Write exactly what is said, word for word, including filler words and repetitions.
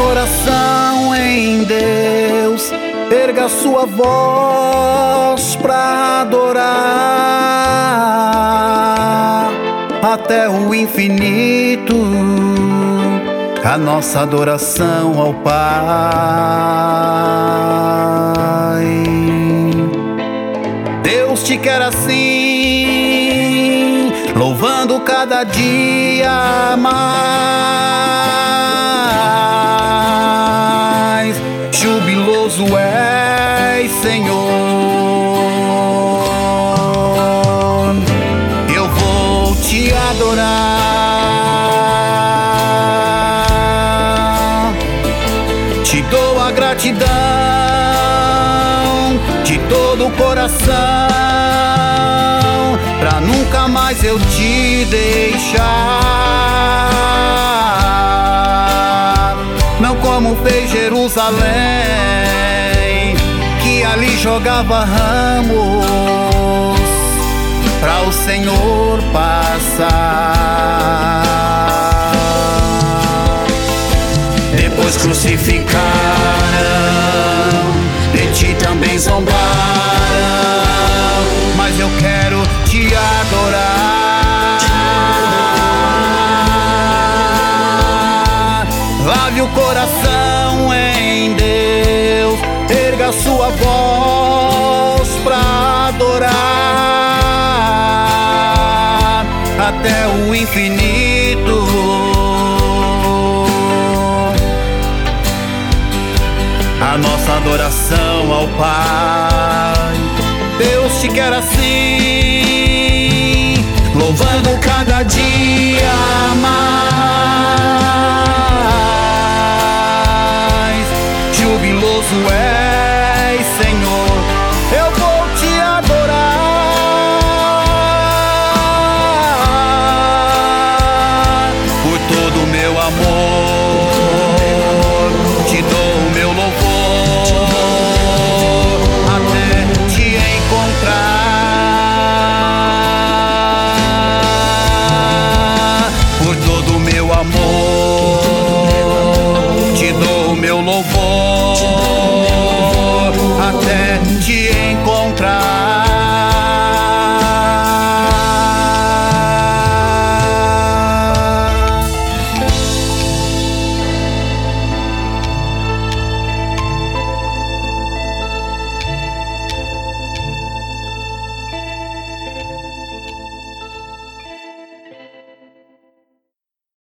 coração em Deus, erga sua voz pra adorar até o infinito, a nossa adoração ao Pai. Deus te quer assim, louvando cada dia mais. Jubiloso és, Senhor. Eu vou te adorar, te dou a gratidão de todo o coração, pra nunca mais eu te deixar. Não como fez Jerusalém, que ali jogava ramos pra o Senhor passar. Depois crucificaram, de ti também zombaram, mas eu quero te adorar. Lave o coração em Deus, erga sua voz pra adorar até o infinito, a nossa adoração ao Pai. Deus te quer assim, louvando cada dia mais. Jubiloso és, Senhor. Eu vou te adorar por todo o meu amor, te dou o meu louvor até te encontrar. Por todo o meu amor, te dou o meu louvor